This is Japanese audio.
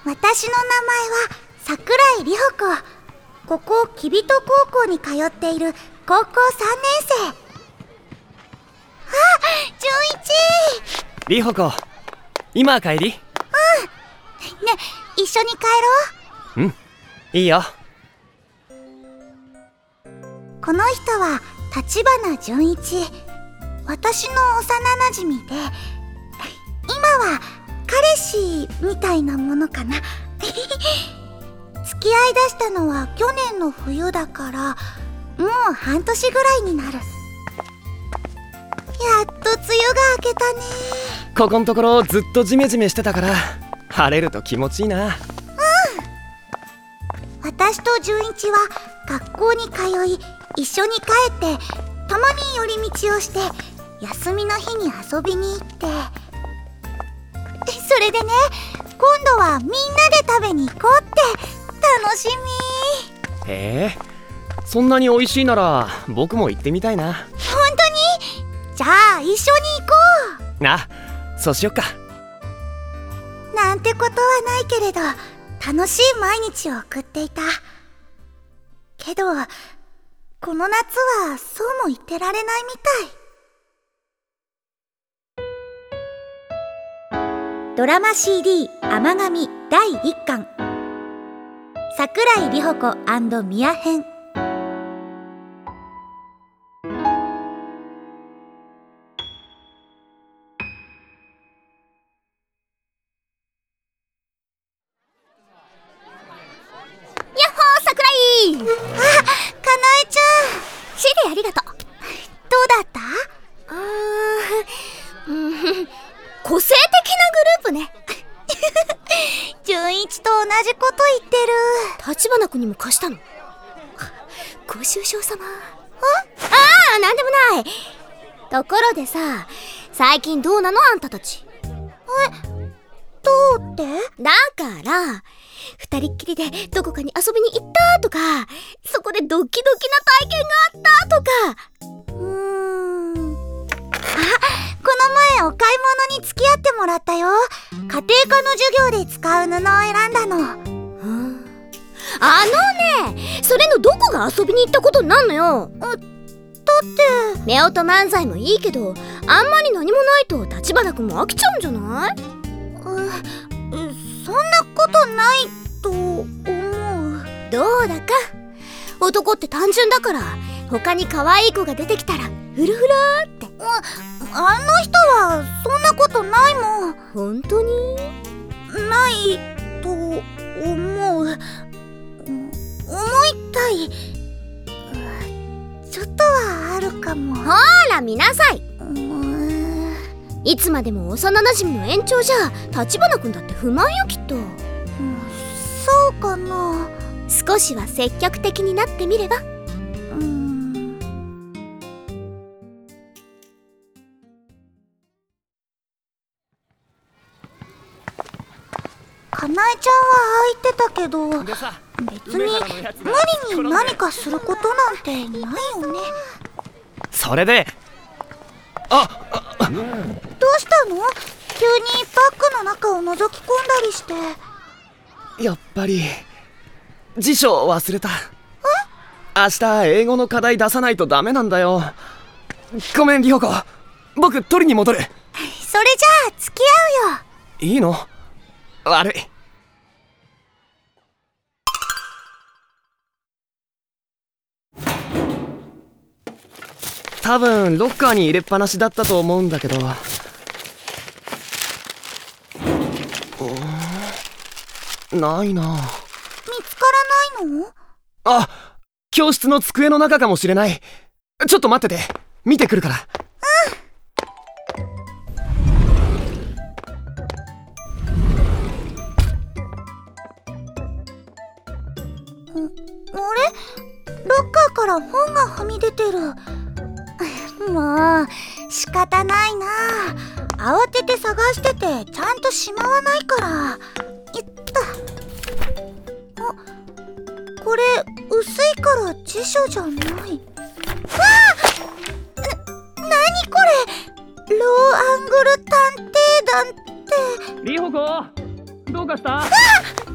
私の名前は桜井里穂子。ここきびと高校に通っている高校3年生。あ、純一。 里穂子、今帰り？ ね、一緒に帰ろう。 うん、いいよ。 この人は立花純一。私の幼馴染で、今は彼氏みたいなものかな。付き合いだしたのは去年の冬だから、もう半年ぐらいになる。やっと梅雨が明けたね。 ここんところずっとジメジメしてたから、晴れると気持ちいいな。 私と純一は学校に通い、一緒に帰ってたまに寄り道をして、休みの日に遊びに行って、それでね、今度はみんなで食べに行こうって。楽しみ。 へえ、そんなに美味しいなら僕も行ってみたいな。 本当に？じゃあ一緒に行こう。あ、そうしよっか。 なんてことはないけれど、楽しい毎日を送っていた。けどこの夏はそうも言ってられないみたい。ドラマ CD 甘神第1巻、桜井里穂子&宮編。あ、かなえちゃん。CD ありがとう。どうだった？ 個性的なグループね。 純一と同じこと言ってる。 立花君にも貸したの？ご愁傷様。なんでもない。ところでさ、最近どうなのあんたたち？ どうって？ だから二人っきりでどこかに遊びに行ったとか、そこでドキドキな体験があったとか。 この前お買い物に付き合ってもらったよ。家庭科の授業で使う布を選んだの。 それのどこが遊びに行ったことになんのよ。 だって夫婦漫才もいいけど、あんまり何もないと立花君も飽きちゃうんじゃない？ そんなことないと思う。 どうだか。男って単純だから、他に可愛い子が出てきたらフルフルって。 あの人はそんなことないもん。 本当に？ ないと思う。思いたい。ちょっとはあるかも。 ほら見なさい。いつまでも幼馴染の延長じゃ立花君だって不満よきっと。 そうかな。 少しは積極的になってみれば。 かなえちゃんはああ言ってたけど、別に無理に何かすることなんてないよね。 それで、 どうしたの？急にバッグの中を覗き込んだりして。 やっぱり辞書忘れた。明日英語の課題出さないとダメなんだよ。ごめん里穂子、僕取りに戻る。 それじゃあ付き合うよ。 いいの？悪い。多分ロッカーに入れっぱなしだったと思うんだけど。ないな。 見つからないの？ あ、教室の机の中かもしれない。ちょっと待ってて、見てくるから。 あれ？ロッカーから本がはみ出てる。もう仕方ないな。慌てて探しててちゃんとしまわないから。これ薄いから辞書じゃない。わあ！なにこれ？ローアングル探偵団って。 里穂子、 どうかした？